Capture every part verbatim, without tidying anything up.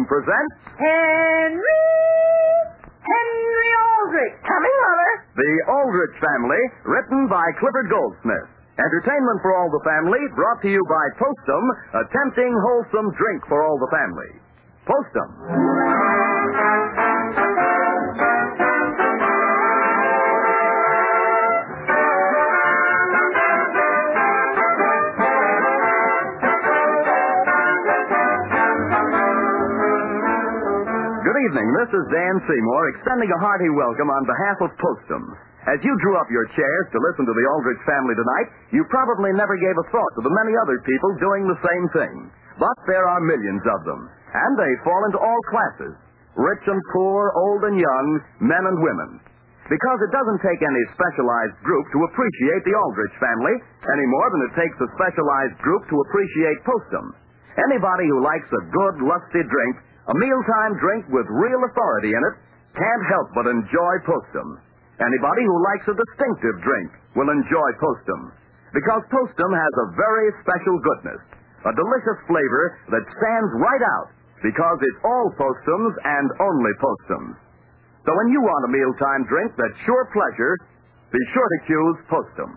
presents... Henry! Henry Aldrich! Coming, Mother. The Aldrich Family, written by Clifford Goldsmith. Entertainment for all the family, brought to you by Postum, a tempting, wholesome drink for all the family. Postum. Good evening. This is Dan Seymour extending a hearty welcome on behalf of Postum. As you drew up your chairs to listen to the Aldrich family tonight, you probably never gave a thought to the many other people doing the same thing. But there are millions of them, and they fall into all classes, rich and poor, old and young, men and women. Because it doesn't take any specialized group to appreciate the Aldrich family, any more than it takes a specialized group to appreciate Postum. Anybody who likes a good, lusty drink, a mealtime drink with real authority in it, can't help but enjoy Postum. Anybody who likes a distinctive drink will enjoy Postum, because Postum has a very special goodness, a delicious flavor that stands right out, because it's all Postums and only Postums. So when you want a mealtime drink that's sure pleasure, be sure to choose Postum.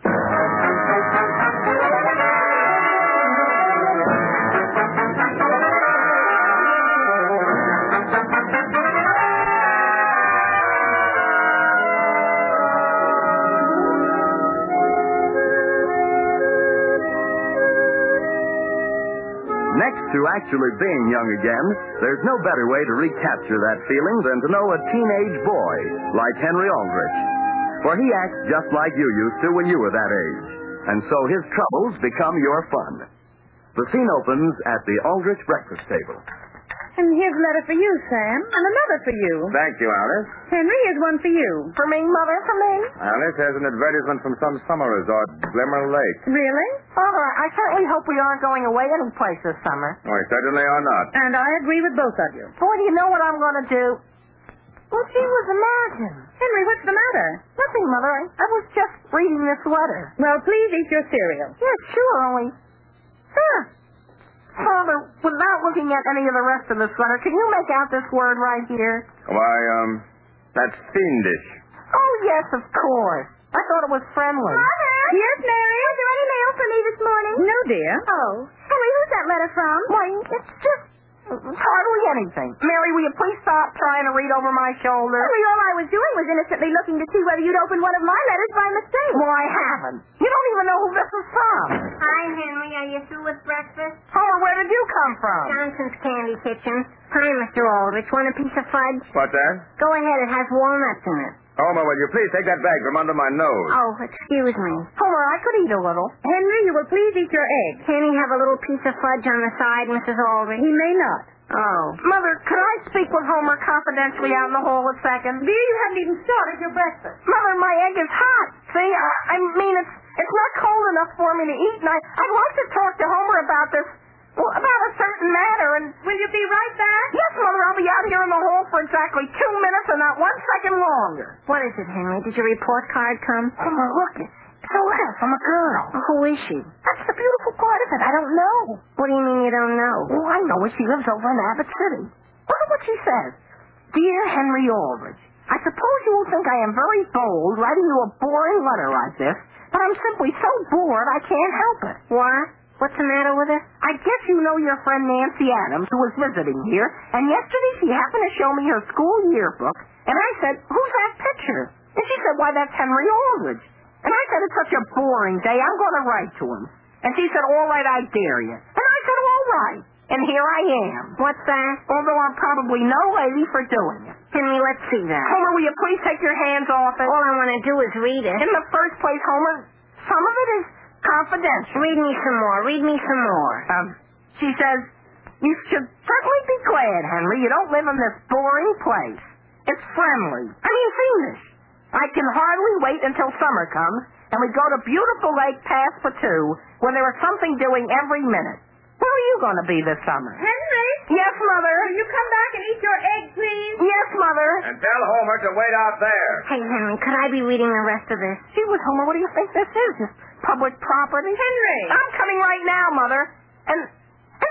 Next to actually being young again, there's no better way to recapture that feeling than to know a teenage boy like Henry Aldrich. For he acts just like you used to when you were that age. And so his troubles become your fun. The scene opens at the Aldrich breakfast table. And here's a letter for you, Sam, and another for you. Thank you, Alice. Henry, here's one for you. For me, Mother, for me. Alice has an advertisement from some summer resort, Glimmer Lake. Really? Father, I certainly hope we aren't going away anyplace this summer. We certainly are not. And I agree with both of you. Boy, do you know what I'm going to do? Well, gee whiz, imagine. Henry, what's the matter? Nothing, Mother. I, I was just reading this letter. Well, please eat your cereal. Yeah, sure, only... Huh. Father, without looking at any of the rest of this letter, can you make out this word right here? Why, um, that's fiendish. Oh, yes, of course. I thought it was friendly. Mother? Yes, Mary? Is there any mail for me this morning? No, dear. Oh. Henry, who's that letter from? Why, it's just hardly anything. Mary, will you please stop trying to read over my shoulder? Henry, all I was doing was innocently looking to see whether you'd opened one of my letters by mistake. Well, I haven't. You don't even know who this is from. Hi, Henry. Are you through with breakfast? Homer, where did you come from? Johnson's Candy Kitchen. Hi, Mister Aldrich. Want a piece of fudge? What's that? Go ahead. It has walnuts in it. Homer, will you please take that bag from under my nose? Oh, excuse me. Homer, I could eat a little. Henry, you will please eat your egg. Can he have a little piece of fudge on the side, Missus Aldrich? He may not. Oh. Mother, could I speak with Homer confidentially out in the hall a second? Dear, you haven't even started your breakfast. Mother, my egg is hot. See, I, I mean, it's it's not cold enough for me to eat, and I, I'd like to talk to Homer about this, well, about a certain matter, and... Will you be right back? Yes, Mother, I'll be out here in the hall for exactly two minutes and not one second longer. What is it, Henry? Did your report card come? Homer, look, it's a letter from a girl. Who is she? That's the beautiful part of it. I don't know. What do you mean you don't know? Well, I know her. She lives over in Abbott City. Look at what she says. Dear Henry Aldrich, I suppose you will think I am very bold writing you a boring letter like this, but I'm simply so bored I can't help it. What? What's the matter with her? I guess you know your friend Nancy Adams, who was visiting here, and yesterday she happened to show me her school yearbook, and I said, who's that picture? And she said, why, that's Henry Aldrich. And I said, it's such a boring day, I'm going to write to him. And she said, all right, I dare you. And I said, all right. And here I am. What's that? Although I'm probably no lady for doing it. Henry, let's see that. Homer, will you please take your hands off it? All I want to do is read it. In the first place, Homer, some of it is confidential. Read me some more. Read me some more. Um, she says, you should certainly be glad, Henry, you don't live in this boring place. It's friendly. I mean, fiendish. I can hardly wait until summer comes, and we go to beautiful Lake Pass for two, where there is something doing every minute. Where are you going to be this summer? Henry? Yes, Mother. Will you come back and eat your egg, please? Yes, Mother. And tell Homer to wait out there. Hey, Henry, could I be reading the rest of this? Gee whiz, Homer, what do you think this is? This public property? Henry! I'm coming right now, Mother. And, and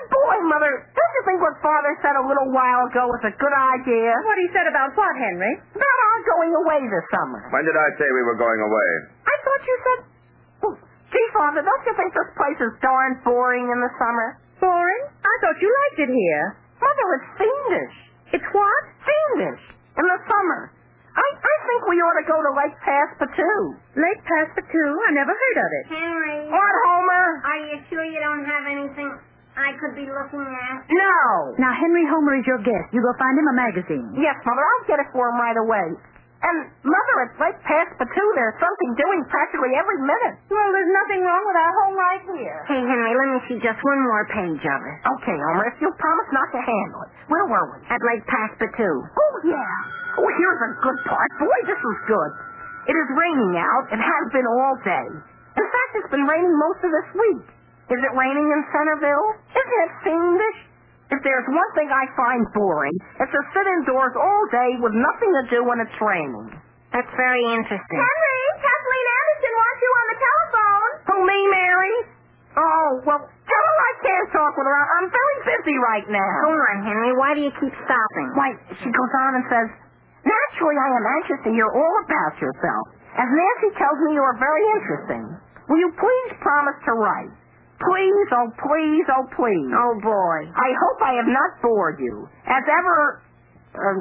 boy, Mother, don't you think what Father said a little while ago was a good idea? What he said about what, Henry? About our going away this summer. When did I say we were going away? I thought you said... Oh, gee, Father, don't you think this place is darn boring in the summer? Boring? I thought you liked it here. Mother, it's fiendish. It's what? Fiendish. In the summer. I, I think we ought to go to Lake Passepartout. Lake Passepartout? I never heard of it. Henry, What, Homer? are you sure you don't have anything I could be looking at? No. Now, Henry Homer is your guest. You go find him a magazine. Yes, Mother, I'll get it for him right away. And, Mother, at Lake Passepartout, there's something doing practically every minute. Well, there's nothing wrong with our home right here. Hey, Henry, let me see just one more page of it. Okay, Homer, if you'll promise not to handle it. Where were we? At Lake Passepartout. Oh, yeah. Oh, here's a good part. Boy, this is good. It is raining out. It has been all day. In fact, it's been raining most of this week. Is it raining in Centerville? Isn't it fiendish? If there's one thing I find boring, it's to sit indoors all day with nothing to do when it's raining. That's very interesting. Henry, Kathleen Anderson wants you on the telephone. Who, me, Mary? Oh, well, tell her I can't talk with her. I'm very busy right now. Go on, Henry. Why do you keep stopping? Why, she goes on and says, naturally, I am anxious to hear all about yourself. As Nancy tells me, you are very interesting. Will you please promise to write? Please, oh please, oh please. Oh, boy. I hope I have not bored you. As ever, uh,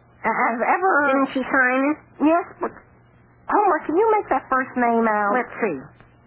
as ever... Didn't she sign it? Yes, but... Homer, can you make that first name out? Let's see.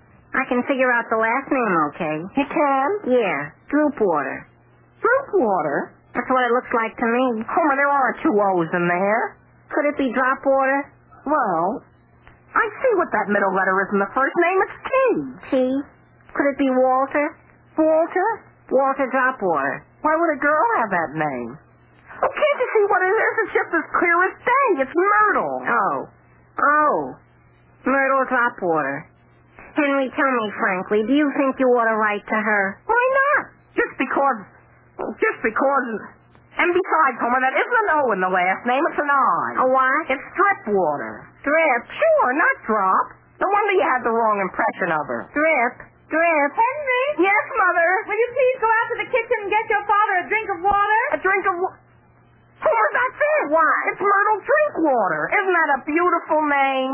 I can figure out the last name, okay? You can? Yeah, Droopwater. Droopwater? That's what it looks like to me. Homer, there aren't two O's in there. Could it be Dropwater? Well, I see what that middle letter is in the first name. It's T. T? Could it be Walter? Walter? Walter Dropwater. Why would a girl have that name? Oh, can't you see what it is? It's just as clear as day. It's Myrtle. Oh. Oh. Myrtle Dropwater. Henry, tell me frankly, do you think you ought to write to her? Why not? Just because... Just because... And besides, Homer, that isn't an O in the last name. It's an I. A what? It's Dripwater. Drip. Sure, not Drop. No wonder you had the wrong impression of her. Drip. Drip. Henry? Yes, Mother? Will you please go out to the kitchen and get your father a drink of water? A drink of water? Homer, that's it. What? It's Myrtle Drinkwater. Isn't that a beautiful name?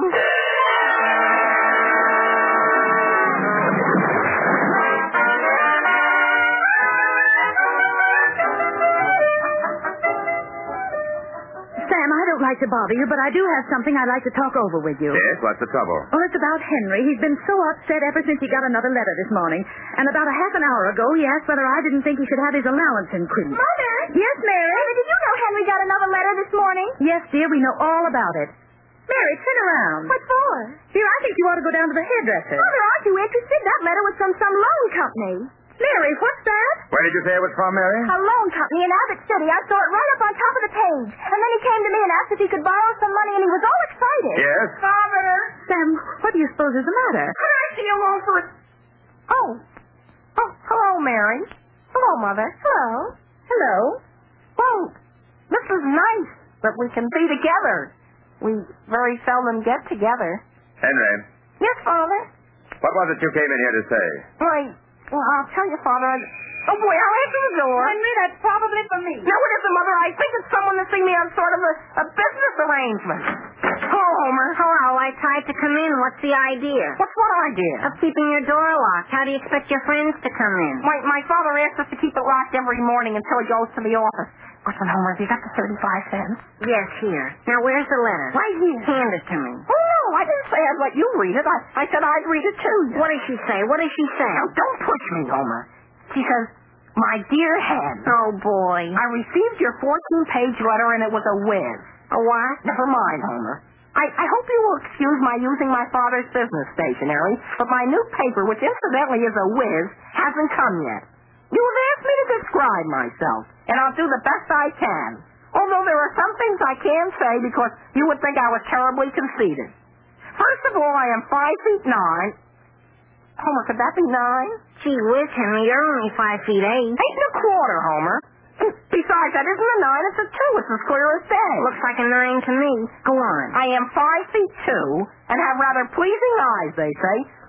Sam, I don't like to bother you, but I do have something I'd like to talk over with you. Yes, what's the trouble? Well, it's about Henry. He's been so upset ever since he got another letter this morning. And about a half an hour ago, he asked whether I didn't think he should have his allowance increased. Mother? Yes, Mary? Mother, did you know Henry got another letter this morning? Yes, dear, we know all about it. Mary, turn around. What for? Dear, I think you ought to go down to the hairdresser. Mother, aren't you interested? That letter was from some loan company. Mary, what's that? Where did you say it was from, Mary? A loan company in Abbott City. I saw it right up on top of the page. And then he came to me and asked if he could borrow some money, and he was all excited. Yes? Father? Sam, what do you suppose is the matter? Could I see a loan for it? Oh. Oh, hello, Mary. Hello, Mother. Hello. Hello? Well, this is nice that we can be together. We very seldom get together. Henry, Yes, Father? what was it you came in here to say? Why, well, I'll tell you, Father. I... Oh, boy, I'll answer the door. Henry, that's probably for me. No, it isn't, Mother. I think it's someone to see me on sort of a, a business arrangement. Hello, Homer. Hello, I tried to come in. What's the idea? What's what idea? Of keeping your door locked. How do you expect your friends to come in? My, my father asked us to keep it locked every morning until he goes to the office. Listen, Homer, have you got the thirty-five cents? Yes, here. Now, where's the letter? Right here. Hand it to me. Oh, no, I didn't say I'd let you read it. I, I said I'd read it to you. What does she say? What does she say? Now, don't push me, Homer. She says, my dear Hen. Oh, boy. I received your fourteen-page letter, and it was a whiz. A what? Never mind, Homer. I, I hope you will excuse my using my father's business stationery, but my new paper, which incidentally is a whiz, hasn't come yet. You have asked me to describe myself, and I'll do the best I can. Although there are some things I can't say because you would think I was terribly conceited. First of all, I am five feet nine. Homer, could that be nine? Gee whiz, Henry, you're only five feet eight. Eight and a quarter, Homer. And besides, that isn't a nine, it's a two. It's as clear as day. Looks like a nine to me. Go on. I am five feet two and have rather pleasing eyes, they say,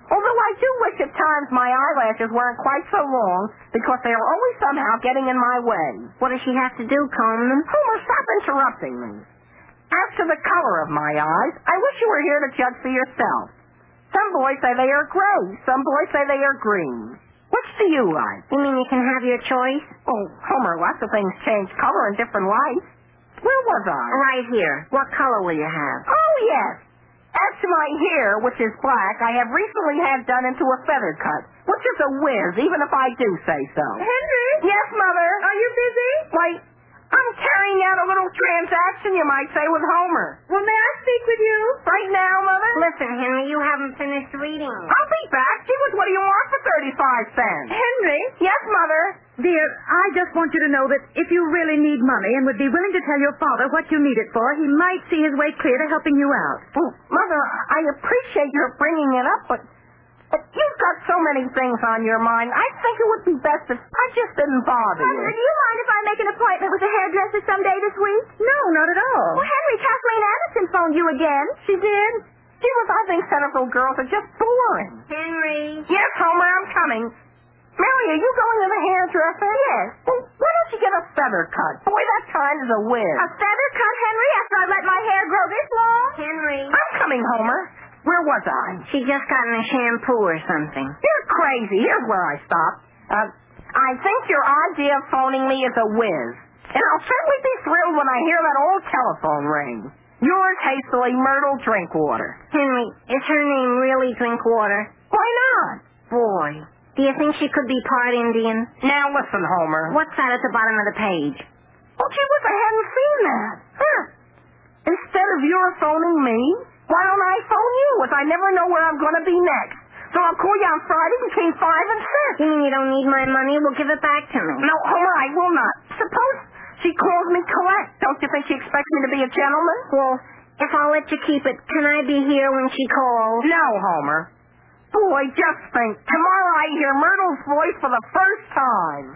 Although I do wish at times my eyelashes weren't quite so long because they are always somehow getting in my way. What does she have to do, comb them? Homer, stop interrupting me. As to the color of my eyes, I wish you were here to judge for yourself. Some boys say they are gray. Some boys say they are green. Which do you like? You mean you can have your choice? Oh, Homer, lots of things change color in different lights. Where was I? Right here. What color will you have? Oh, yes. As to my hair, which is black, I have recently had done into a feather cut, which is a whiz, even if I do say so. Henry? Yes, Mother? Are you busy? Why, I'm carrying out a little transaction, you might say, with Homer. Well, may I speak with you? Right now, Mother? Listen, Henry, you haven't finished reading. I'll be back. Gee whiz, what do you want for thirty-five cents? Henry? Yes, Mother? Dear, I just want you to know that if you really need money and would be willing to tell your father what you need it for, he might see his way clear to helping you out. Well, Mother, I appreciate your bringing it up, but, but you've got so many things on your mind. I think it would be best if I just didn't bother you. Mother, do you mind if I make an appointment with a hairdresser someday this week? No, not at all. Well, Henry, Kathleen Anderson phoned you again. She did? Gee whiz, I think Centerville girls are just boring. Henry. Yes, Homer, I'm coming. Mary, are you going to the hairdresser? Yes. Well, why don't you get a feather cut? Boy, that kind is a whiz. A feather cut, Henry, after I let my hair grow this long? Henry. I'm coming, Homer. Where was I? She just got in a shampoo or something. You're crazy. Here's where I stopped. Uh, I think your idea of phoning me is a whiz. And I'll certainly be thrilled when I hear that old telephone ring. Yours hastily, Myrtle Drinkwater. Henry, is her name really Drinkwater? Why not? Boy, do you think she could be part Indian? Now listen, Homer. What's that at the bottom of the page? Oh, gee whiz, I hadn't seen that. Huh. Instead of your phoning me, why don't I phone you, as I never know where I'm going to be next? So I'll call you on Friday between five and six. You mean you don't need my money? Well, give it back to me. No, Homer, I will not. Suppose she calls me collect. Don't you think she expects me to be a gentleman? Well, if I'll let you keep it, can I be here when she calls? No, Homer. Boy, just think. Tomorrow I hear Myrtle's voice for the first time.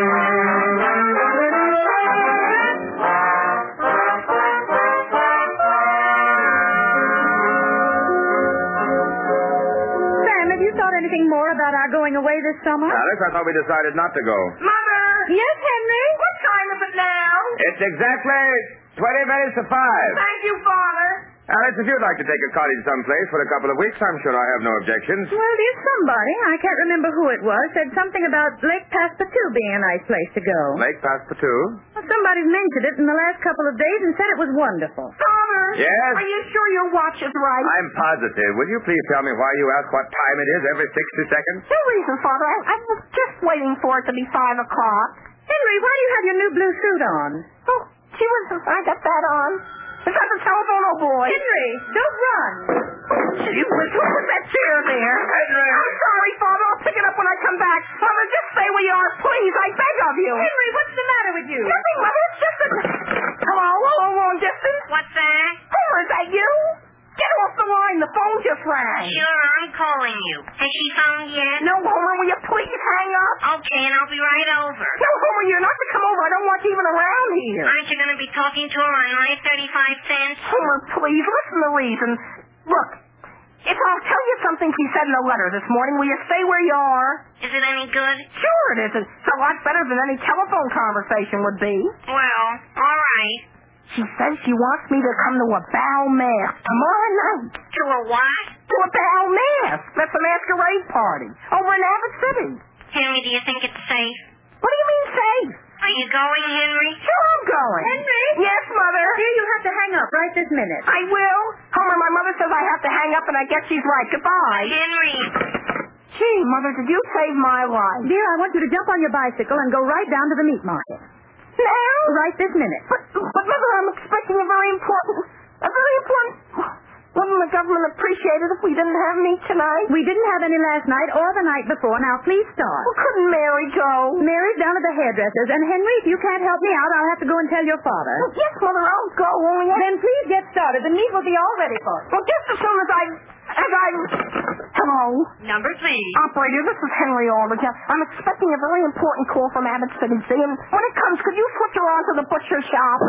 Sam, have you thought anything more about our going away this summer? Alice, I thought we decided not to go. Mother! Yes, Henry? What time is it now? It's exactly twenty minutes to five. Thank you, Father. Alice, if you'd like to take a cottage someplace for a couple of weeks, I'm sure I have no objections. Well, there's somebody, I can't remember who it was, said something about Lake Passepartout being a nice place to go. Lake Passepartout? Well, somebody's mentioned it in the last couple of days and said it was wonderful. Father! Yes? Are you sure your watch is right? I'm positive. Will you please tell me why you ask what time it is every sixty seconds? No reason, Father. I, I was just waiting for it to be five o'clock. Henry, why do you have your new blue suit on? Oh, she was... I got that on. Is that the telephone, oh boy? Henry, don't run. Gee whiz, what was that chair there? Henry! I'm sorry, Father. I'll pick it up when I come back. Mother, just stay where you are, please. I beg of you. Henry, what's the matter with you? Nothing, Mother. It's just a... Hello, hello, long distance. What's that? Homer, is that you? Get off the line. The phone just rang. Sure, I'm calling you. Has she phoned yet? No, Homer, will you please hang up? Okay, and I'll be right over. No, Homer, you're not to come over. I don't want you even around here. Aren't you going to be talking to her on my thirty-five cents? Homer, please, listen to reason. Look, if I'll tell you something she said in a letter this morning, will you stay where you are? Is it any good? Sure it is. It's a lot better than any telephone conversation would be. Well, all right. She says she wants me to come to a bal mask tomorrow night. To a what? To a bal mask. That's a masquerade party over in Abbott City. Henry, do you think it's safe? What do you mean safe? Are you going, Henry? Sure I'm going. Henry? Yes, Mother. Dear, you have to hang up right this minute. I will. Homer, my mother says I have to hang up, and I guess she's right. Goodbye. Henry! Gee, Mother, did you save my life? Dear, I want you to jump on your bicycle and go right down to the meat market. Now? Right this minute. But, but Mother, I'm expecting a very important, a very important... Wouldn't the government appreciate it if we didn't have meat tonight? We didn't have any last night or the night before. Now, please start. Well, couldn't Mary go? Mary's down at the hairdresser's, and Henry, if you can't help me out, I'll have to go and tell your father. Well, yes, Mother, I'll go. Only I... Then please get started. The meat will be all ready for you. Well, just as soon as I... As I... Hello? Number please. Operator, this is Henry Aldrich. I'm expecting a very important call from Abbott City, see? And when it comes, could you switch her on to the butcher shop?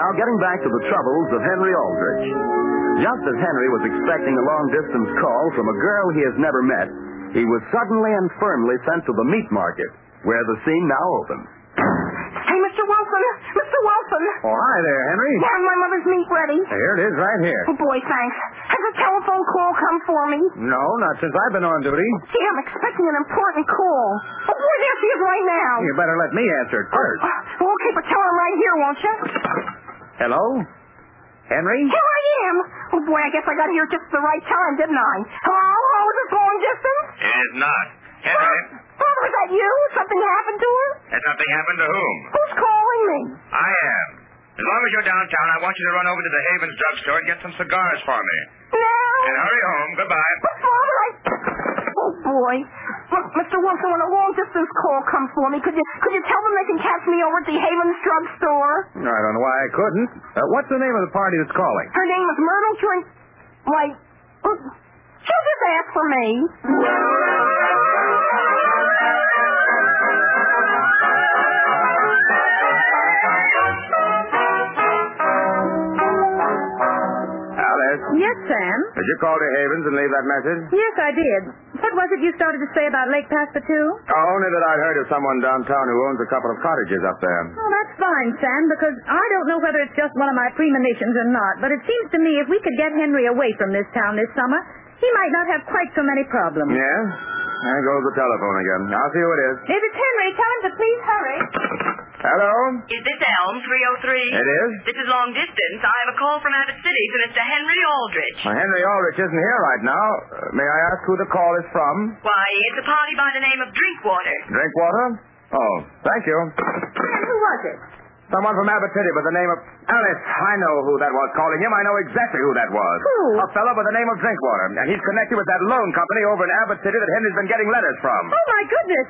Now, getting back to the troubles of Henry Aldrich. Just as Henry was expecting a long-distance call from a girl he has never met, he was suddenly and firmly sent to the meat market, where the scene now opens. Hey, Mister Wilson. Mister Wilson. Oh, hi there, Henry. Yeah, my mother's meat ready. Here it is, right here. Oh, boy, thanks. Has a telephone call come for me? No, not since I've been on duty. Gee, I'm expecting an important call. Oh, boy, there she is right now. You better let me answer it first. Oh, okay, but tell her I'm right here, won't you? Hello? Henry? Here I am. Oh, boy, I guess I got here just at the right time, didn't I? Hello? Hello, is this long distance? It is not. Henry? Father, is that you? Something happened to her? Has something happened to whom? Who's calling me? I am. As long as you're downtown, I want you to run over to the Havens drugstore and get some cigars for me. No. And hurry home. Goodbye. But, Father, I... Oh, boy. Look, Mister Wilson, when a long-distance call comes for me, could you could you tell them they can catch me over at the Havens drugstore? I don't know why I couldn't. Uh, what's the name of the party that's calling? Her name is Myrtle Drink... Why... She'll just ask for me. Yes, Sam? Did you call to Havens and leave that message? Yes, I did. What was it you started to say about Lake Passepartout? Oh, only that I'd heard of someone downtown who owns a couple of cottages up there. Oh, that's fine, Sam, because I don't know whether it's just one of my premonitions or not, but it seems to me if we could get Henry away from this town this summer, he might not have quite so many problems. Yeah? There goes the telephone again. I'll see who it is. If it's Henry, tell him to please hurry. Hello? Is this Elm three oh three? It is? This is long distance. I have a call from Abbott City to Mister Henry Aldrich. Well, Henry Aldrich isn't here right now. Uh, may I ask who the call is from? Why, it's a party by the name of Drinkwater. Drinkwater? Oh, thank you. And who was it? Someone from Abbott City by the name of... Alice, I know who that was calling him. I know exactly who that was. Who? A fellow by the name of Drinkwater. And he's connected with that loan company over in Abbott City that Henry's been getting letters from. Oh, my goodness.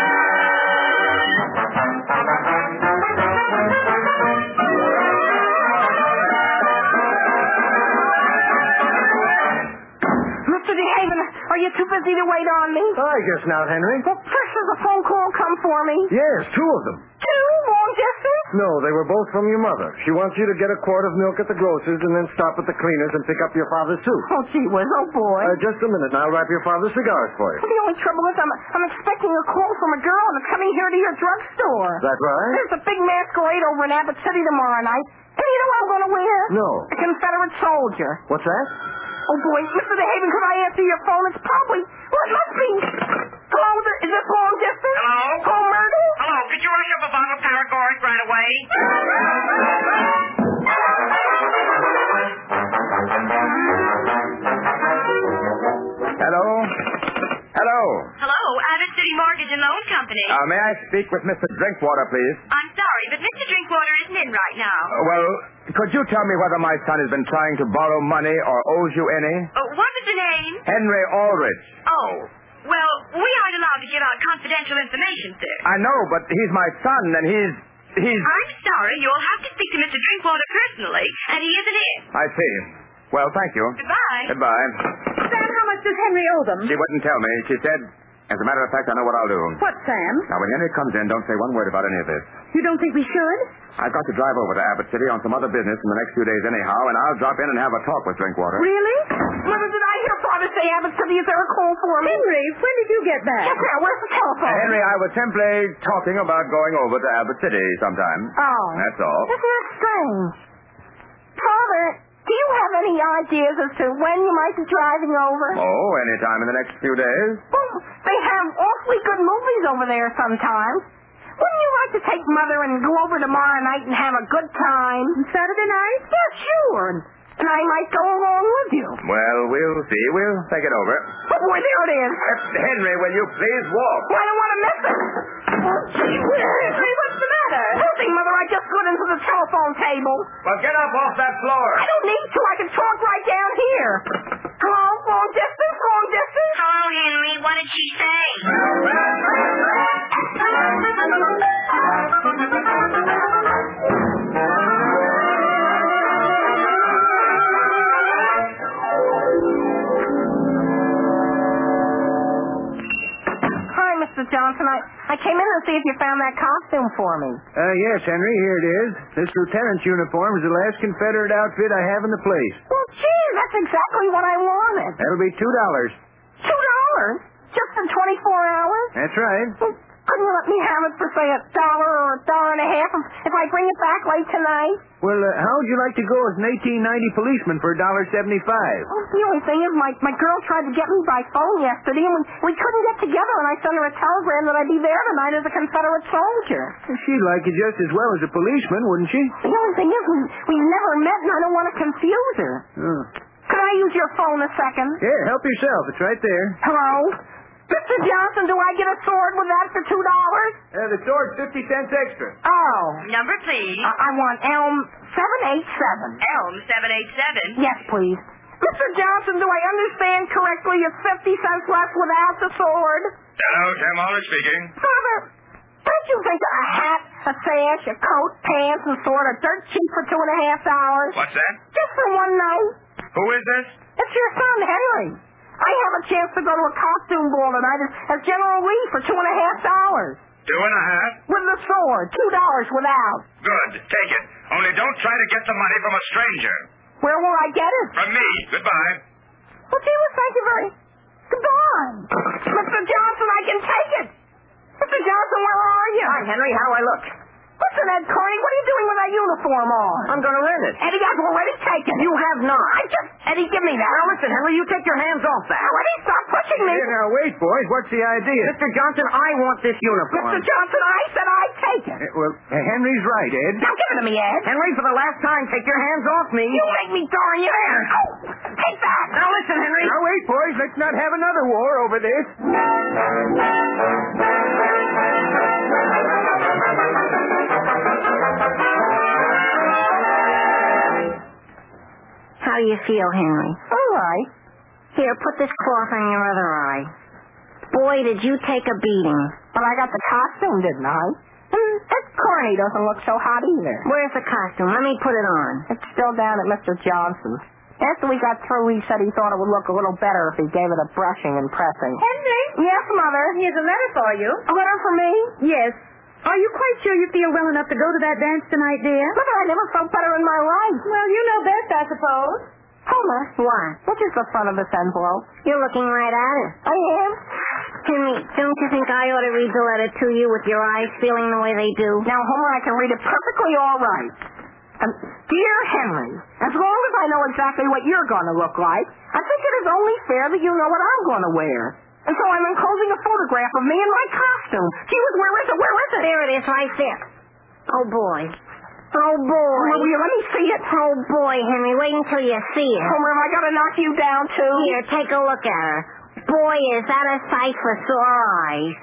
Mister DeHaven, are you too busy to wait on me? I guess not, Henry. Well, first does a phone call come for me? Yes, two of them. Two? Long distance? No, they were both from your mother. She wants you to get a quart of milk at the grocer's and then stop at the cleaner's and pick up your father's, too. Oh, gee whiz, oh, boy. Uh, just a minute, and I'll wrap your father's cigars for you. The only trouble is I'm, I'm expecting a call from a girl that's coming here to your drugstore. Is that right? There's a big masquerade over in Abbott City tomorrow night. And you know what I'm going to wear? No. A Confederate soldier. What's that? Oh, boy, Mister DeHaven, could I answer your phone? It's probably... Well, it must be... Hello, is this long distance? Hello? Call Myrtle? Hello, could you rush up a bottle of Paregoric right away? Hello? Hello? Hello, Abbott City Mortgage and Loan Company. Uh, may I speak with Mister Drinkwater, please? I'm sorry, but Mister Drinkwater isn't in right now. Uh, well, could you tell me whether my son has been trying to borrow money or owes you any? Oh, what was the name? Henry Aldrich. Oh, well, we aren't allowed to give out confidential information, sir. I know, but he's my son, and he's... he's... I'm sorry, you'll have to speak to Mister Drinkwater personally, and he isn't in. I see. Well, thank you. Goodbye. Goodbye. Sam, how much does Henry owe them? She wouldn't tell me. She said, as a matter of fact, I know what I'll do. What, Sam? Now, when Henry comes in, don't say one word about any of this. You don't think we should? I've got to drive over to Abbott City on some other business in the next few days anyhow, and I'll drop in and have a talk with Drinkwater. Really? Mother, did I hear Father say Abbott City? Is there a call for me? Henry, when did you get back? Yes, sir. Where's the telephone? Uh, Henry, I was simply talking about going over to Abbott City sometime. Oh. That's all. Isn't that strange? Father, do you have any ideas as to when you might be driving over? Oh, any time in the next few days. Well, they have awfully good movies over there sometimes. Wouldn't you like to take Mother and go over tomorrow night and have a good time? Saturday night? Yeah, sure. And I might go along with you. Well, we'll see. We'll think it over. Oh, boy, there it is. Uh, Henry, will you please walk? Well, I don't want to miss it. Oh, gee whiz. Henry, what's the matter? Nothing, Mother. I just got into the telephone table. Well, get up off that floor. I don't need to. I can talk right down here. Hello? Long distance? Long distance? Hello, Henry. What did she say? Mister Johnson. I, I came in to see if you found that costume for me. Uh, yes, Henry, here it is. This lieutenant's uniform is the last Confederate outfit I have in the place. Well, gee, that's exactly what I wanted. That'll be two dollars. Two dollars? Just in twenty-four hours? That's right. Well, couldn't you let me have it for, say, a dollar or a dollar and a half if I bring it back late tonight? Well, uh, how would you like to go as an eighteen ninety policeman for a dollar seventy-five? Well, the only thing is my, my girl tried to get me by phone yesterday, and we, we couldn't get together, and I sent her a telegram that I'd be there tonight as a Confederate soldier. She'd like you just as well as a policeman, wouldn't she? The only thing is we, we've never met, and I don't want to confuse her. Oh. Could I use your phone a second? Yeah, help yourself. It's right there. Hello? Mister Johnson, do I get a sword with that for two dollars? Uh, the sword's fifty cents extra. Oh. Number, please. I, I want Elm seven eight seven. Elm seven eight seven. Yes, please. Mister Johnson, do I understand correctly it's fifty cents less without the sword? Hello, Sam Aldrich speaking. Father, don't you think a hat, a sash, a coat, pants, and sword are dirt cheap for two and a half dollars? What's that? Just for one night. Who is this? It's your son, Henry. I have a chance to go to a costume ball tonight as, as General Lee for two and a half dollars. Two and a half? With the sword, two dollars without. Good. Take it. Only don't try to get the money from a stranger. Where will I get it? From me. Goodbye. Well, gee, well, thank you very... Goodbye. Mister Johnson, I can take it. Mister Johnson, where are you? Hi, Henry. How do I look? Listen, Ed Carney, what are you doing with that uniform on? I'm going to rent it. Eddie, I've already taken it. You have not. I just... Eddie, give me that. Now, listen, Henry, you take your hands off that. Now, Eddie, stop pushing me. Here, now, wait, boys. What's the idea? Mister Johnson, I want this uniform. Mister Johnson, I said I'd take it. Uh, well, uh, Henry's right, Ed. Now, give it to me, Ed. Henry, for the last time, take your hands off me. You make me darn you there. Oh, take that. Now, listen, Henry. Now, wait, boys. Let's not have another war over this. How do you feel, Henry? All right. Here, put this cloth on your other eye. Boy, did you take a beating. But I got the costume, didn't I? And Ed Carney doesn't look so hot either. Where's the costume? Let me put it on. It's still down at Mister Johnson's. After we got through, he said he thought it would look a little better if he gave it a brushing and pressing. Henry? Yes, Mother? Here's a letter for you. A letter for me? Yes. Are you quite sure you feel well enough to go to that dance tonight, dear? Mother, I never felt better in my life. Well, you know best, I suppose. Homer. What? Which is the front of this envelope? You're looking right at it. I am. Henry, don't you think I ought to read the letter to you with your eyes feeling the way they do? Now, Homer, I can read it perfectly all right. Um, Dear Henry, as long as I know exactly what you're going to look like, I think it is only fair that you know what I'm going to wear. And so I'm enclosing a photograph of me in my costume. Gee whiz, where is it? Where is it? There it is, right there. Oh, boy. Oh, boy. Well, will you let me see it? Oh, boy, Henry, wait until you see it. Homer, have I got to knock you down, too? Here, take a look at her. Boy, is that a sight for sore eyes.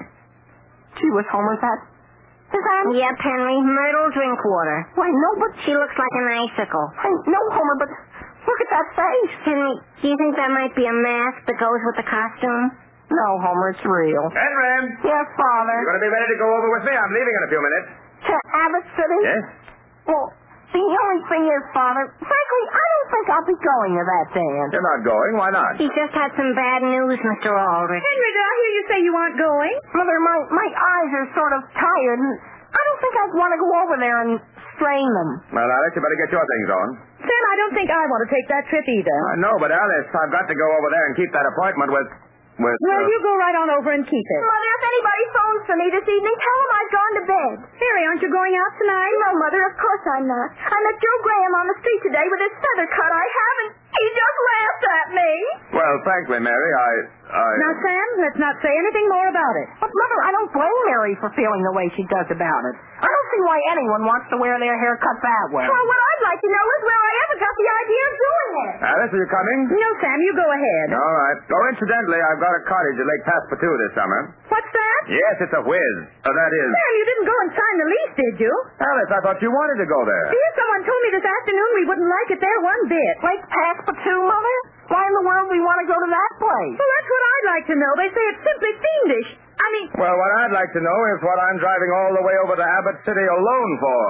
Gee whiz, Homer, is that... Is that... Yep, Henry, Myrtle Drinkwater. Why, no, but... She looks like an icicle. I, no, Homer, but... Look at that face. Henry, do you think that might be a mask that goes with the costume? No, Homer, it's real. Henry. Yes, Father. You going to be ready to go over with me? I'm leaving in a few minutes. To Abbott City? Yes? Well, the only thing is, Father, frankly, I don't think I'll be going to that dance. You're not going? Why not? She just had some bad news, Mister Aldrich. Henry, did I hear you say you aren't going? Mother, my, my eyes are sort of tired, and I don't think I'd want to go over there and strain them. Well, Alice, you better get your things on. Sam, I don't think I want to take that trip either. I know, but Alice, I've got to go over there and keep that appointment with... with Well, uh, you go right on over and keep it. Mother, if anybody phones for me this evening, tell them I've gone to bed. Mary, aren't you going out tonight? No, Mother, of course I'm not. I met Joe Graham on the street today with his feather cut. I haven't. He just laughed at me. Well, frankly, Mary, I... I... Now, Sam, let's not say anything more about it. But, Mother, I don't blame Mary for feeling the way she does about it. I don't see why anyone wants to wear their hair cut that way. Well, what I'd like to know is where I ever got the idea of doing it. Alice, are you coming? No, Sam, you go ahead. All right. Oh, incidentally, I've got a cottage at Lake Passepartout this summer. What's that? Yes, it's a whiz. Uh, that is... Sam, you didn't go and sign the lease, did you? Alice, I thought you wanted to go there. Dear, someone told me this afternoon we wouldn't like it there one bit. Lake Passepartout, Mother? Why in the world do we want to go to that place? Well, that's what I'd like to know. They say it's simply fiendish. I mean... Well, what I'd like to know is what I'm driving all the way over to Abbott City alone for.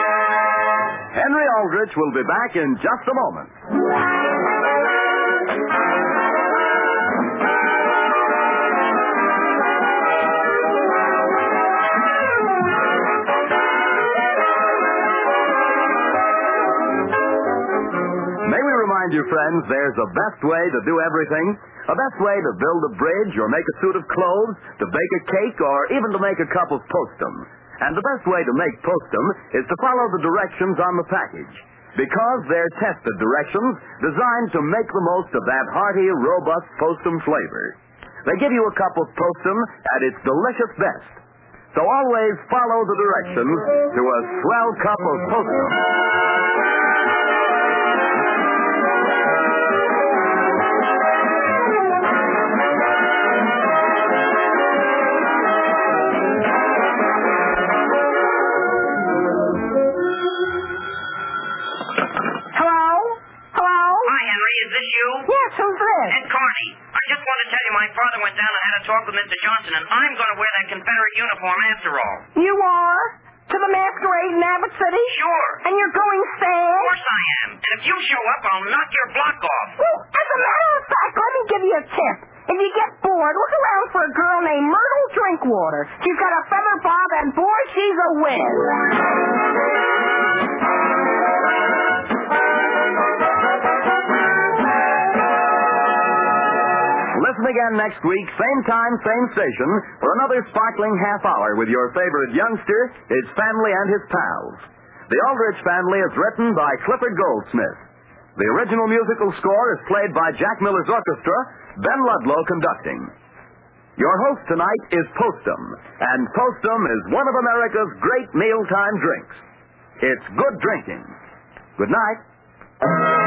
Henry Aldrich will be back in just a moment. remind you, friends, there's a best way to do everything. A best way to build a bridge or make a suit of clothes, to bake a cake, or even to make a cup of postum. And the best way to make postum is to follow the directions on the package. Because they're tested directions designed to make the most of that hearty, robust postum flavor. They give you a cup of postum at its delicious best. So always follow the directions to a swell cup of postum. Yes, who's this? Ed Carney. I just want to tell you my father went down and had a talk with Mister Johnson, and I'm going to wear that Confederate uniform after all. You are? To the masquerade in Abbott City? Sure. And you're going Of sad? course I am. And if you show up, I'll knock your block off. Well, as a matter of fact, let me give you a tip. If you get bored, look around for a girl named Myrtle Drinkwater. She's got a feather bob, and boy, she's a whiz. Listen again next week, same time, same station, for another sparkling half hour with your favorite youngster, his family, and his pals. The Aldrich Family is written by Clifford Goldsmith. The original musical score is played by Jack Miller's orchestra, Ben Ludlow conducting. Your host tonight is Postum, and Postum is one of America's great mealtime drinks. It's good drinking. Good night.